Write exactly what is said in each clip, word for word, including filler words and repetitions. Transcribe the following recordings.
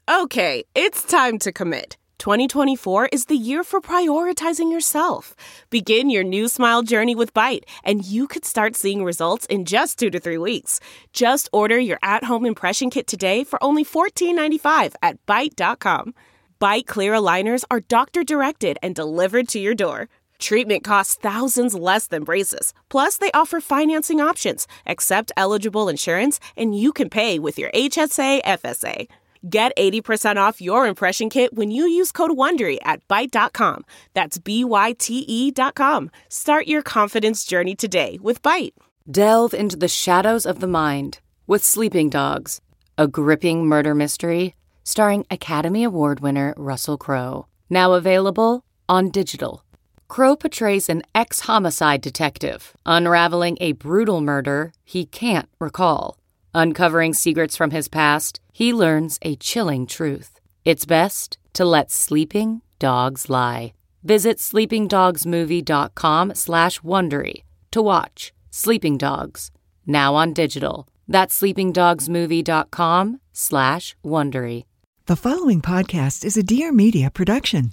Okay, it's time to commit. twenty twenty-four is the year for prioritizing yourself. Begin your new smile journey with Byte, and you could start seeing results in just two to three weeks. Just order your at-home impression kit today for only fourteen ninety-five at byte dot com. Byte clear aligners are doctor-directed and delivered to your door. Treatment costs thousands less than braces. Plus, they offer financing options, accept eligible insurance, and you can pay with your H S A F S A. Get eighty percent off your impression kit when you use code WONDERY at byte dot com. That's B Y T E dot com. Start your confidence journey today with Byte. Delve into the shadows of the mind with Sleeping Dogs, a gripping murder mystery starring Academy Award winner Russell Crowe. Now available on digital. Crowe portrays an ex-homicide detective unraveling a brutal murder he can't recall. Uncovering secrets from his past, he learns a chilling truth. It's best to let sleeping dogs lie. Visit sleepingdogsmovie.com slash Wondery to watch Sleeping Dogs, now on digital. That's sleepingdogsmovie.com slash Wondery. The following podcast is a Dear Media production.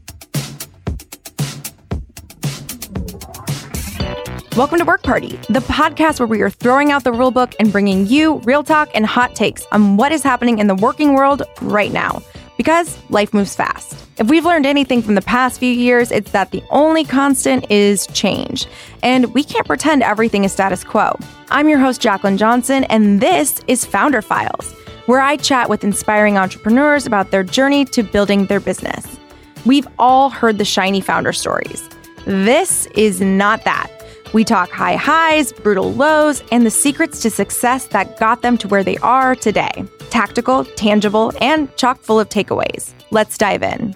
Welcome to Work Party, the podcast where we are throwing out the rule book and bringing you real talk and hot takes on what is happening in the working world right now. Because life moves fast. If we've learned anything from the past few years, it's that the only constant is change. And we can't pretend everything is status quo. I'm your host, Jacqueline Johnson, and this is Founder Files, where I chat with inspiring entrepreneurs about their journey to building their business. We've all heard the shiny founder stories. This is not that. We talk high highs, brutal lows, and the secrets to success that got them to where they are today. Tactical, tangible, and chock full of takeaways. Let's dive in.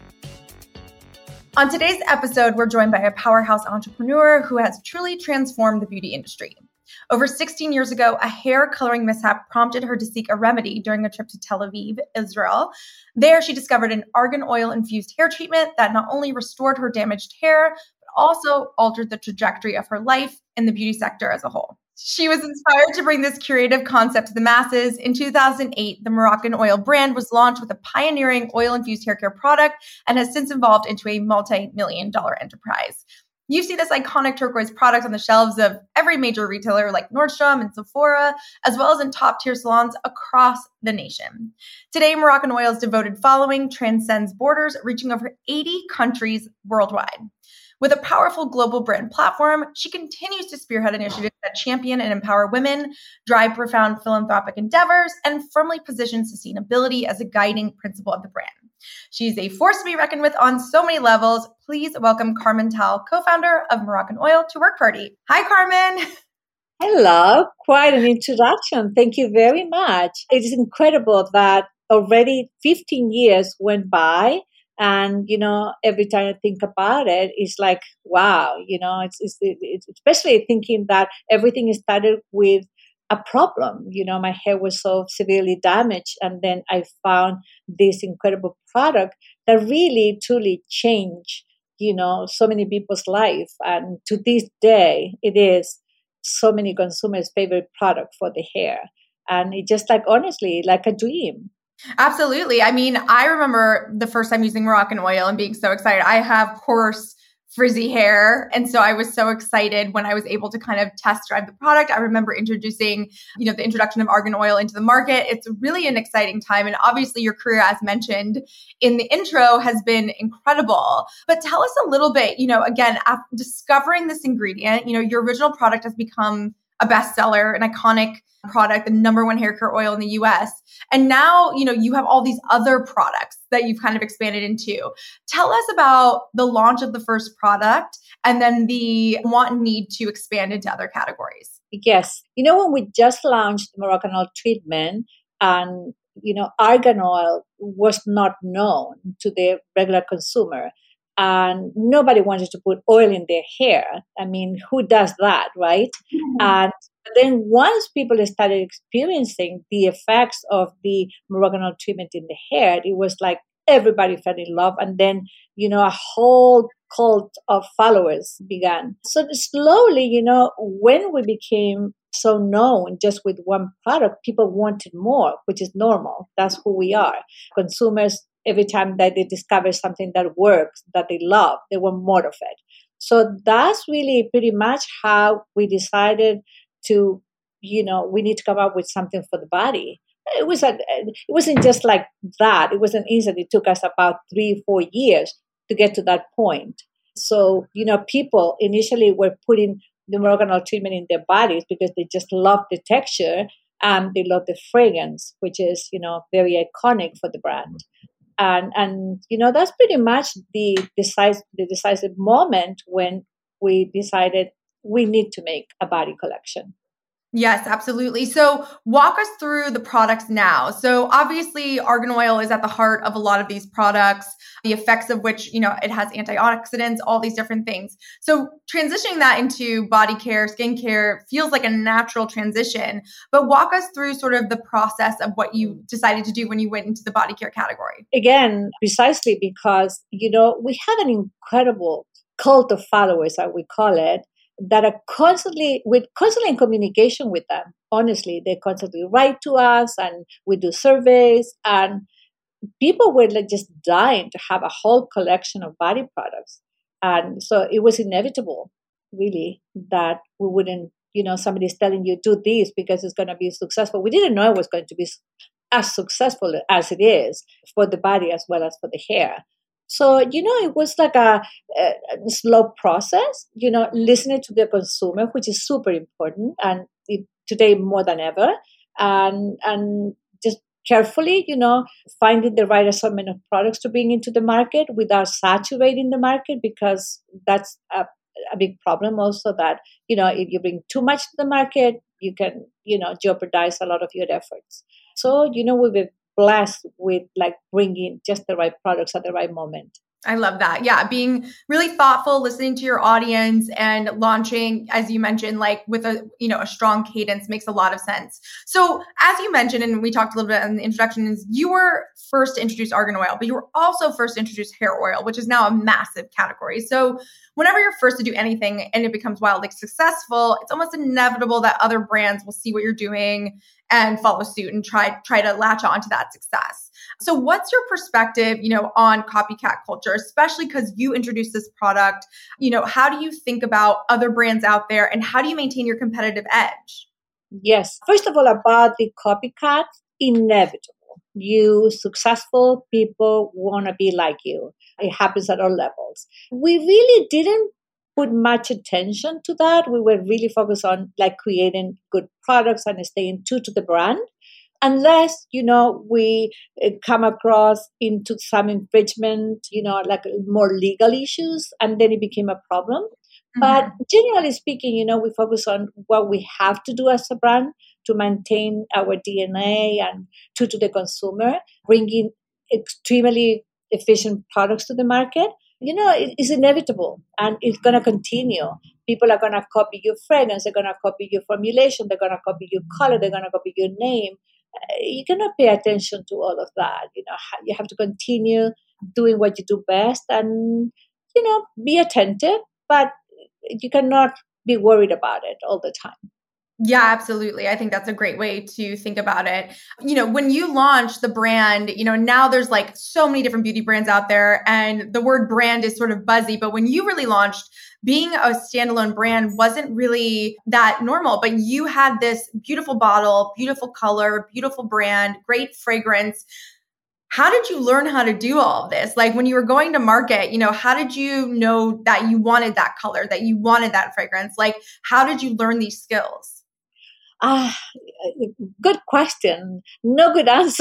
On today's episode, we're joined by a powerhouse entrepreneur who has truly transformed the beauty industry. Over sixteen years ago, a hair coloring mishap prompted her to seek a remedy during a trip to Tel Aviv, Israel. There, she discovered an argan oil-infused hair treatment that not only restored her damaged hair, also altered the trajectory of her life and the beauty sector as a whole. She was inspired to bring this curative concept to the masses. In two thousand eight, the Moroccan Oil brand was launched with a pioneering oil-infused hair care product and has since evolved into a multi-million dollar enterprise. You see this iconic turquoise product on the shelves of every major retailer like Nordstrom and Sephora, as well as in top-tier salons across the nation. Today, Moroccan Oil's devoted following transcends borders, reaching over eighty countries worldwide. With a powerful global brand platform, she continues to spearhead initiatives that champion and empower women, drive profound philanthropic endeavors, and firmly position sustainability as a guiding principle of the brand. She's a force to be reckoned with on so many levels. Please welcome Carmen Tal, co-founder of Moroccan Oil, to Work Party. Hi, Carmen. Hello. Quite an introduction. Thank you very much. It is incredible that already fifteen years went by. And, you know, every time I think about it, it's like, wow, you know, it's, it's, it's especially thinking that everything started with a problem. You know, my hair was so severely damaged. And then I found this incredible product that really, truly changed, you know, so many people's life. And to this day, it is so many consumers' favorite product for the hair. And it just like, honestly, like a dream. Absolutely. I mean, I remember the first time using Moroccan Oil and being so excited. I have coarse, frizzy hair. And so I was so excited when I was able to kind of test drive the product. I remember introducing, you know, the introduction of argan oil into the market. It's really an exciting time. And obviously your career, as mentioned in the intro, has been incredible. But tell us a little bit, you know, again, after discovering this ingredient, you know, your original product has become a bestseller, an iconic product, the number one hair care oil in the U S. And now, you know, you have all these other products that you've kind of expanded into. Tell us about the launch of the first product and then the want and need to expand into other categories. Yes. You know, when we just launched Moroccan Oil treatment and, you know, argan oil was not known to the regular consumer. And nobody wanted to put oil in their hair. I mean, who does that, right? Mm-hmm. And then once people started experiencing the effects of the Moroccan Oil treatment in the hair, it was like everybody fell in love. And then, you know, a whole cult of followers began. So slowly, you know, when we became so known just with one product, people wanted more, which is normal. That's who we are. Consumers, every time that they discover something that works, that they love, they want more of it. So that's really pretty much how we decided to, you know, we need to come up with something for the body. It was a, it wasn't just like that. It wasn't easy. It took us about three, four years to get to that point. So, you know, people initially were putting the Moroccan oil treatment in their bodies because they just love the texture and they love the fragrance, which is, you know, very iconic for the brand. And, and you know, that's pretty much the, decisive, the decisive moment when we decided we need to make a body collection. Yes, absolutely. So walk us through the products now. So obviously argan oil is at the heart of a lot of these products, the effects of which, you know, it has antioxidants, all these different things. So transitioning that into body care, skincare feels like a natural transition, but walk us through sort of the process of what you decided to do when you went into the body care category. Again, precisely because, you know, we have an incredible cult of followers, as we call it, that are constantly, we're constantly in communication with them. Honestly, they constantly write to us and we do surveys, and people were like just dying to have a whole collection of body products. And so it was inevitable, really, that we wouldn't, you know, somebody's telling you do this because it's going to be successful. We didn't know it was going to be as successful as it is for the body as well as for the hair. So, you know, it was like a, a, a slow process, you know, listening to the consumer, which is super important, and it, today more than ever, and and just carefully, you know, finding the right assortment of products to bring into the market without saturating the market, because that's a, a big problem also, that, you know, if you bring too much to the market, you can, you know, jeopardize a lot of your efforts. So, you know, we were blessed with like bringing just the right products at the right moment. I love that. Yeah. Being really thoughtful, listening to your audience and launching, as you mentioned, like with a, you know, a strong cadence makes a lot of sense. So as you mentioned, and we talked a little bit in the introduction, is you were first to introduce argan oil, but you were also first to introduce hair oil, which is now a massive category. So whenever you're first to do anything and it becomes wildly successful, it's almost inevitable that other brands will see what you're doing and follow suit and try, try to latch on to that success. So what's your perspective, you know, on copycat culture, especially because you introduced this product? You know, how do you think about other brands out there and how do you maintain your competitive edge? Yes. First of all, about the copycat, inevitable. You successful people want to be like you. It happens at all levels. We really didn't put much attention to that. We were really focused on like creating good products and staying true to the brand. Unless, you know, we come across into some infringement, you know, like more legal issues, and then it became a problem. Mm-hmm. But generally speaking, you know, we focus on what we have to do as a brand to maintain our D N A and true to the consumer, bringing extremely efficient products to the market. You know, it is inevitable and it's going to continue. People are going to copy your fragrance, they're going to copy your formulation, they're going to copy your color, they're going to copy your name. You cannot pay attention to all of that. You know, you have to continue doing what you do best and, you know, be attentive, but you cannot be worried about it all the time. Yeah, absolutely. I think that's a great way to think about it. You know, when you launched the brand, you know, now there's like so many different beauty brands out there and the word brand is sort of buzzy, but when you really launched, being a standalone brand wasn't really that normal, but you had this beautiful bottle, beautiful color, beautiful brand, great fragrance. How did you learn how to do all of this? Like when you were going to market, you know, how did you know that you wanted that color, that you wanted that fragrance? Like, how did you learn these skills? Ah, good question. No good answer.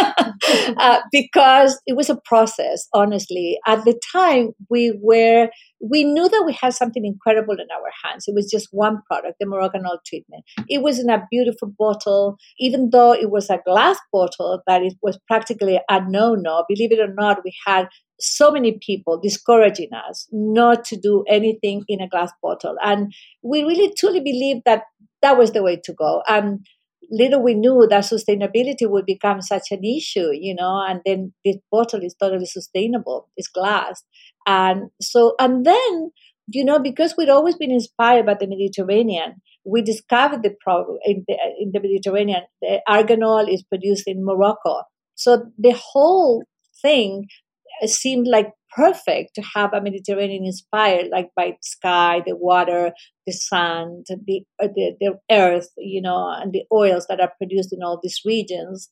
uh, because it was a process, honestly. At the time, we were, we knew that we had something incredible in our hands. It was just one product, the Moroccan oil treatment. It was in a beautiful bottle, even though it was a glass bottle, that it was practically a no-no. Believe it or not, we had so many people discouraging us not to do anything in a glass bottle. And we really truly believed that that was the way to go. And little we knew that sustainability would become such an issue, you know, and then this bottle is totally sustainable. It's glass. And so, and then, you know, because we'd always been inspired by the Mediterranean, we discovered the problem in the, in the Mediterranean. The argan oil is produced in Morocco. So the whole thing seemed like perfect to have a Mediterranean inspired, like by the sky, the water, the sun, the, uh, the the earth, you know, and the oils that are produced in all these regions.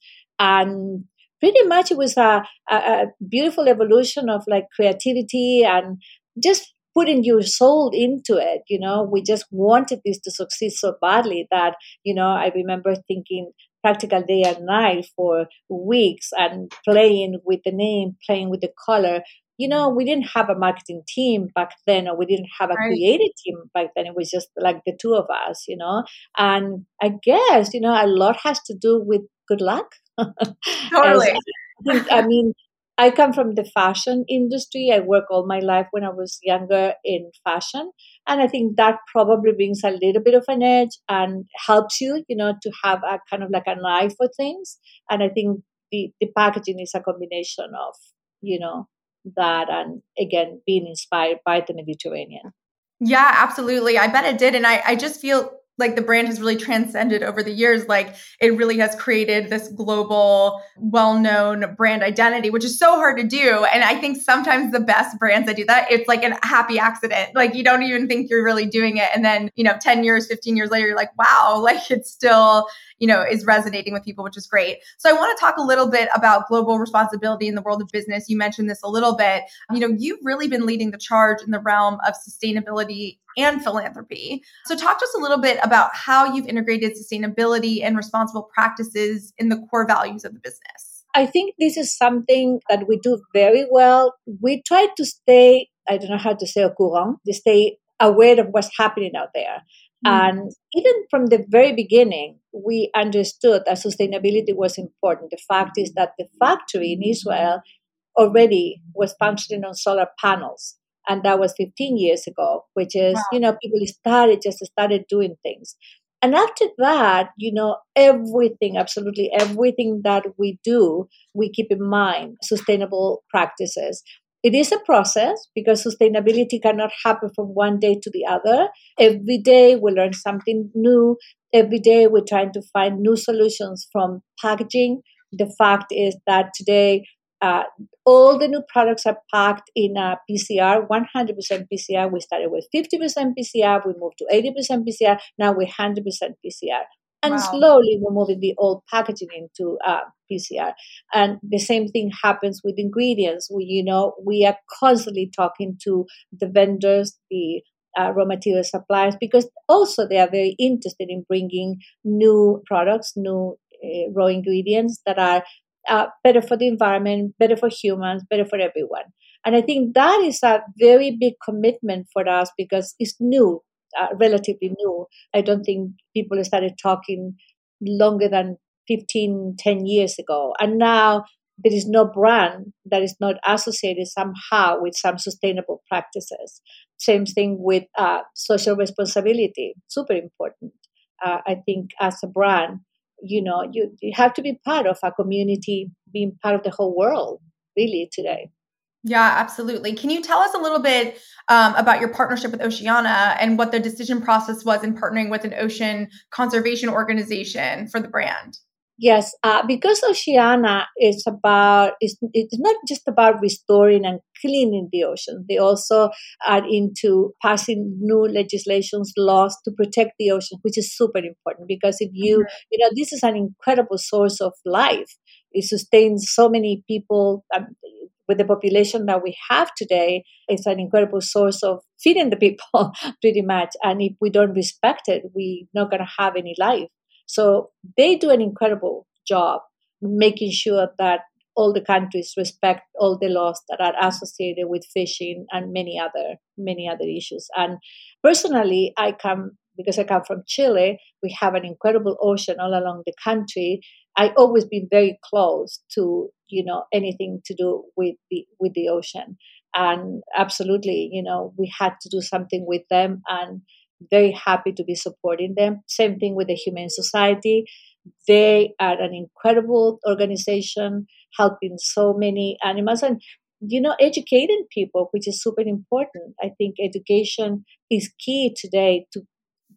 And pretty much it was a, a, a beautiful evolution of like creativity and just putting your soul into it. You know, we just wanted this to succeed so badly that, you know, I remember thinking practical day and night for weeks and playing with the name, playing with the color. You know, we didn't have a marketing team back then, or we didn't have a Right. creative team back then. It was just like the two of us, you know. And I guess, you know, a lot has to do with good luck. Totally. As I think, I mean, I come from the fashion industry. I worked all my life when I was younger in fashion. And I think that probably brings a little bit of an edge and helps you, you know, to have a kind of like an eye for things. And I think the, the packaging is a combination of, you know, that and again, being inspired by the Mediterranean. Yeah, absolutely. I bet it did. And I, I just feel like the brand has really transcended over the years. Like it really has created this global, well-known brand identity, which is so hard to do. And I think sometimes the best brands that do that, it's like a happy accident. Like you don't even think you're really doing it. And then, you know, ten years, fifteen years later, you're like, wow, like it's still, you know, is resonating with people, which is great. So I want to talk a little bit about global responsibility in the world of business. You mentioned this a little bit. You know, you've really been leading the charge in the realm of sustainability and philanthropy. So talk to us a little bit about how you've integrated sustainability and responsible practices in the core values of the business. I think this is something that we do very well. We try to stay, I don't know how to say au courant, to stay aware of what's happening out there. Mm. And even from the very beginning, we understood that sustainability was important. The fact is that the factory in Israel already was functioning on solar panels. And that was fifteen years ago, which is, wow. you know, people started, just started doing things. And after that, you know, everything, absolutely everything that we do, we keep in mind sustainable practices. It is a process because sustainability cannot happen from one day to the other. Every day we learn something new. Every day we're trying to find new solutions from packaging. The fact is that today, Uh, all the new products are packed in a P C R, one hundred percent P C R. We started with fifty percent P C R. We moved to eighty percent P C R. Now we're one hundred percent P C R. And wow. slowly we're moving the old packaging into uh, P C R. And the same thing happens with ingredients. We, you know, we are constantly talking to the vendors, the uh, raw material suppliers, because also they are very interested in bringing new products, new uh, raw ingredients that are Uh, better for the environment, better for humans, better for everyone. And I think that is a very big commitment for us because it's new, uh, relatively new. I don't think people started talking longer than fifteen, ten years ago. And now there is no brand that is not associated somehow with some sustainable practices. Same thing with uh, social responsibility, super important. Uh, I think as a brand, you know, you, you have to be part of a community, being part of the whole world, really, today. Yeah, absolutely. Can you tell us a little bit um, about your partnership with Oceana and what the decision process was in partnering with an ocean conservation organization for the brand? Yes, uh, because Oceana is about, it's, it's not just about restoring and cleaning the ocean. They also are into passing new legislations, laws to protect the ocean, which is super important because if you, mm-hmm. you know, this is an incredible source of life. It sustains so many people. Um, with the population that we have today, it's an incredible source of feeding the people pretty much. And if we don't respect it, we're not going to have any life. So they do an incredible job making sure that all the countries respect all the laws that are associated with fishing and many other many other issues. And personally, I come because I come from Chile. We have an incredible ocean all along the country. I always been very close to, you know, anything to do with the with the ocean. And absolutely, you know, we had to do something with them and very happy to be supporting them. Same thing with the Humane Society. They are an incredible organization helping so many animals and, you know, educating people, which is super important. I think education is key today to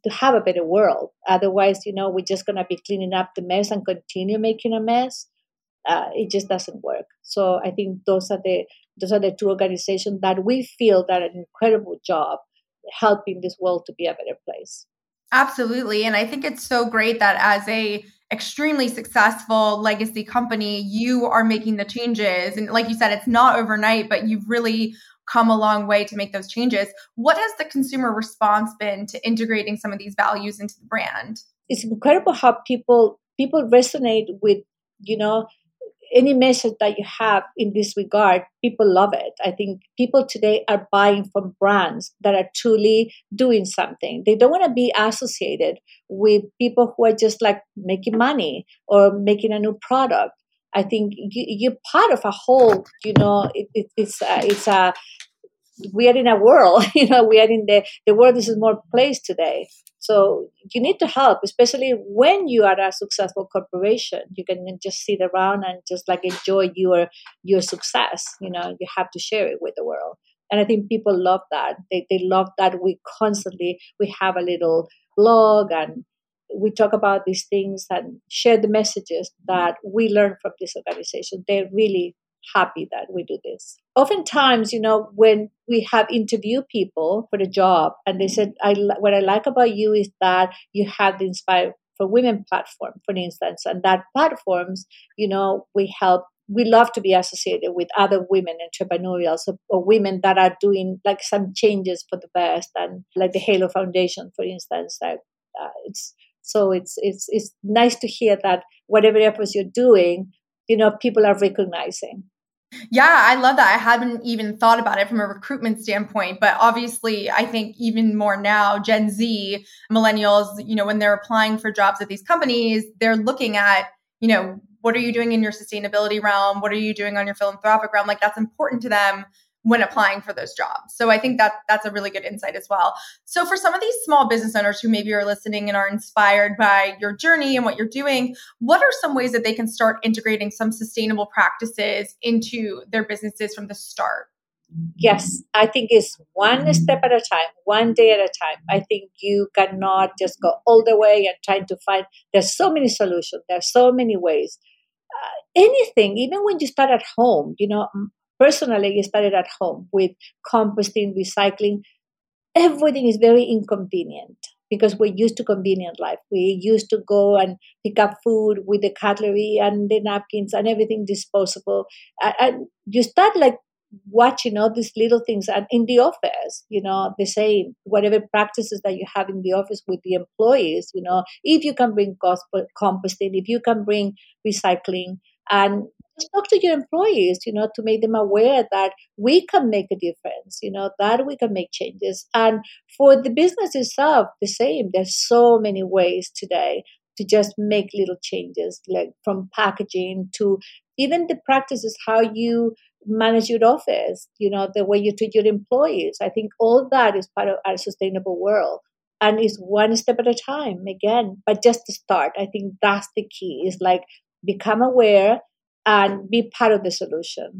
to have a better world. Otherwise, you know, we're just going to be cleaning up the mess and continue making a mess. Uh, it just doesn't work. So I think those are the those are the two organizations that we feel that an incredible job helping this world to be a better place. Absolutely. And I think it's so great that as a extremely successful legacy company, you are making the changes. And like you said, it's not overnight, but you've really come a long way to make those changes. What has the consumer response been to integrating some of these values into the brand? It's incredible how people people resonate with, you know, any message that you have in this regard. People love it. I think people today are buying from brands that are truly doing something. They don't want to be associated with people who are just like making money or making a new product. I think you, you're part of a whole, you know, it, it, it's a, it's a, we are in a world, you know, we are in the, the world is a more place today. So you need to help, especially when you are a successful corporation. You can just sit around and just like enjoy your your success. You know, you have to share it with the world. And I think people love that. They they love that we constantly, we have a little blog and we talk about these things and share the messages that we learn from this organization. They're really happy that we do this. Oftentimes, you know, when we have interviewed people for the job and they said, I, what I like about you is that you have the Inspire for Women platform, for instance, and that platforms, you know, we help, we love to be associated with other women entrepreneurials or, or women that are doing like some changes for the best, and like the Halo Foundation, for instance. That uh, it's so it's it's it's nice to hear that whatever efforts you're doing, you know, people are recognizing. Yeah, I love that. I hadn't even thought about it from a recruitment standpoint, but obviously I think even more now, Gen Z, millennials, you know, when they're applying for jobs at these companies, they're looking at, you know, what are you doing in your sustainability realm? What are you doing on your philanthropic realm? Like that's important to them when applying for those jobs. So I think that that's a really good insight as well. So for some of these small business owners who maybe are listening and are inspired by your journey and what you're doing, what are some ways that they can start integrating some sustainable practices into their businesses from the start? Yes, I think it's one step at a time, one day at a time. I think you cannot just go all the way and trying to find, there's so many solutions, there's so many ways. Uh, anything, even when you start at home, you know, personally, I started at home with composting, recycling. Everything is very inconvenient because we're used to convenient life. We used to go and pick up food with the cutlery and the napkins and everything disposable. And you start like watching all these little things. And in the office, you know, the same, whatever practices that you have in the office with the employees, you know, if you can bring composting, if you can bring recycling, and just talk to your employees, you know, to make them aware that we can make a difference, you know, that we can make changes. And for the business itself, the same. There's so many ways today to just make little changes, like from packaging to even the practices, how you manage your office, you know, the way you treat your employees. I think all that is part of our sustainable world. And it's one step at a time, again, but just to start. I think that's the key, is like become aware and be part of the solution,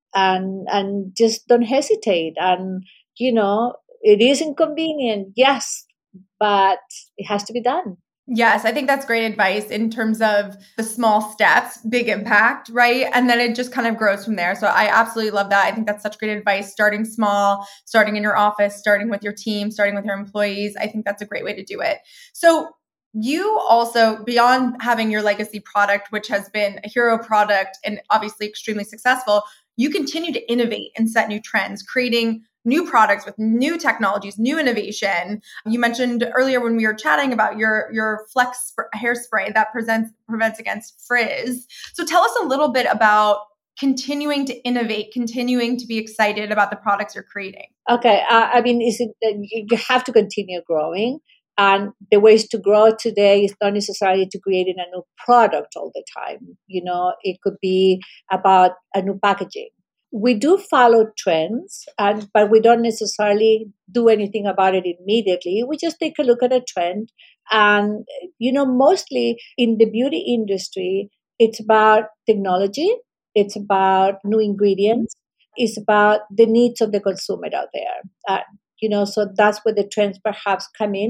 and and just don't hesitate. And, you know, it is inconvenient, yes, but it has to be done. Yes, I think that's great advice in terms of the small steps, big impact, right? And then it just kind of grows from there. So I absolutely love that. I think that's such great advice. Starting small, starting in your office, starting with your team, starting with your employees. I think that's a great way to do it. So you also, beyond having your legacy product, which has been a hero product and obviously extremely successful, you continue to innovate and set new trends, creating new products with new technologies, new innovation. You mentioned earlier when we were chatting about your, your Flex sp- hairspray that presents, prevents against frizz. So tell us a little bit about continuing to innovate, continuing to be excited about the products you're creating. Okay. Uh, I mean, is it, uh, you have to continue growing. And the ways to grow today is not necessarily to creating a new product all the time. You know, it could be about a new packaging. We do follow trends, and but we don't necessarily do anything about it immediately. We just take a look at a trend. And, you know, mostly in the beauty industry, it's about technology. It's about new ingredients. It's about the needs of the consumer out there. Uh, you know, so that's where the trends perhaps come in.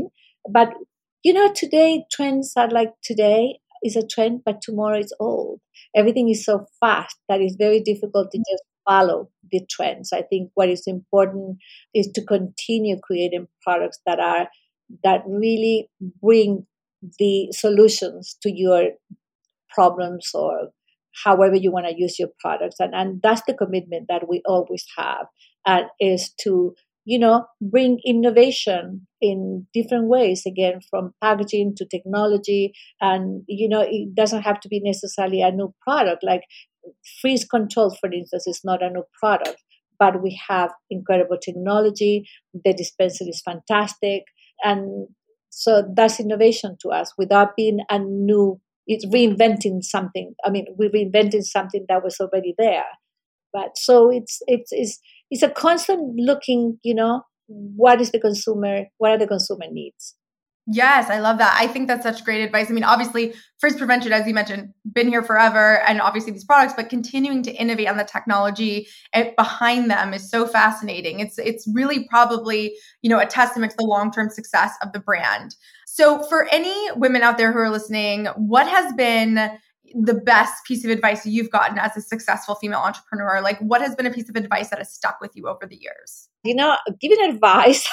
But, you know, today trends are like today is a trend, but tomorrow is old. Everything is so fast that it's very difficult to just follow the trends. I think what is important is to continue creating products that are that really bring the solutions to your problems or however you want to use your products. And, and that's the commitment that we always have, and is to, you know, bring innovation in different ways, again, from packaging to technology. And, you know, it doesn't have to be necessarily a new product. Like freeze control, for instance, is not a new product, but we have incredible technology. The dispenser is fantastic. And so that's innovation to us without being a new, it's reinventing something. I mean, we're reinventing something that was already there. But so it's, it's, it's, it's a constant looking, you know, what is the consumer, what are the consumer needs? Yes, I love that. I think that's such great advice. I mean, obviously, Frizz Prevention, as you mentioned, been here forever, and obviously these products, but continuing to innovate on the technology behind them is so fascinating. It's it's really probably, you know, a testament to the long-term success of the brand. So for any women out there who are listening, what has been the best piece of advice you've gotten as a successful female entrepreneur? Like, what has been a piece of advice that has stuck with you over the years? You know, giving advice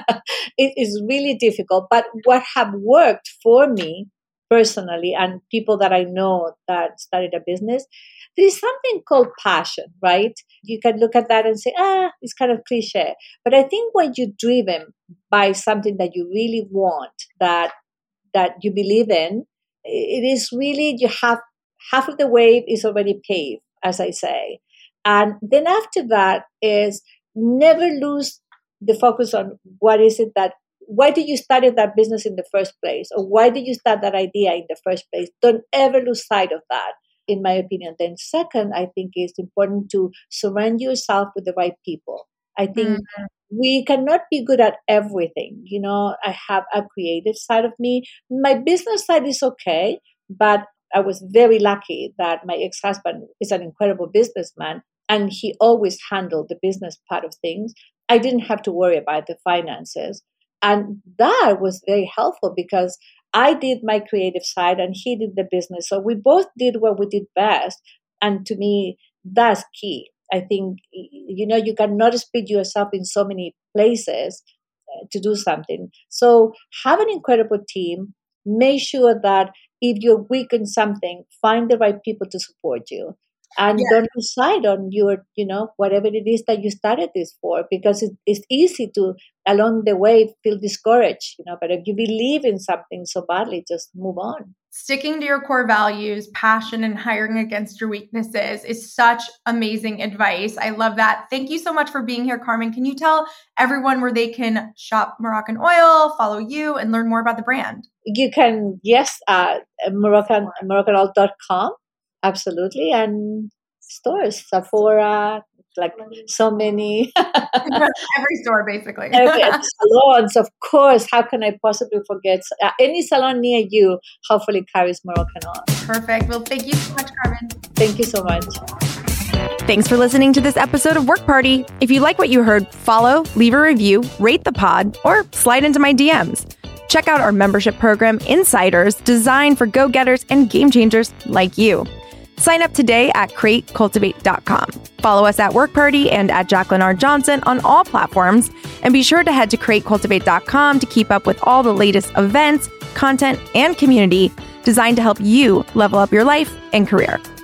it is really difficult. But what have worked for me personally and people that I know that started a business, there is something called passion, right? You can look at that and say, ah, it's kind of cliche. But I think when you're driven by something that you really want, that that you believe in, it is really, you have half of the way is already paved, as I say. And then after that is never lose the focus on what is it that, why did you start that business in the first place? Or why did you start that idea in the first place? Don't ever lose sight of that, in my opinion. Then second, I think it's important to surround yourself with the right people. I think mm-hmm. we cannot be good at everything. You know, I have a creative side of me. My business side is okay, but I was very lucky that my ex-husband is an incredible businessman, and he always handled the business part of things. I didn't have to worry about the finances. And that was very helpful because I did my creative side and he did the business. So we both did what we did best. And to me, that's key. I think, you know, you cannot split yourself in so many places to do something. So have an incredible team. Make sure that if you're weak in something, find the right people to support you. And yeah. don't decide on your, you know, whatever it is that you started this for, because it, it's easy to, along the way, feel discouraged, you know, but if you believe in something so badly, just move on. Sticking to your core values, passion, and hiring against your weaknesses is such amazing advice. I love that. Thank you so much for being here, Carmen. Can you tell everyone where they can shop Moroccan Oil, follow you, and learn more about the brand? You can, yes, uh, Moroccan, Moroccan Oil dot com. Absolutely. And stores, Sephora, like so many. Every store, basically. Every, salons, of course. How can I possibly forget? Uh, any salon near you hopefully carries Moroccan Oil. Perfect. Well, thank you so much, Carmen. Thank you so much. Thanks for listening to this episode of Work Party. If you like what you heard, follow, leave a review, rate the pod, or slide into my D Ms. Check out our membership program, Insiders, designed for go-getters and game changers like you. Sign up today at create cultivate dot com. Follow us at Work Party and at Jacqueline R. Johnson on all platforms. And be sure to head to create cultivate dot com to keep up with all the latest events, content, and community designed to help you level up your life and career.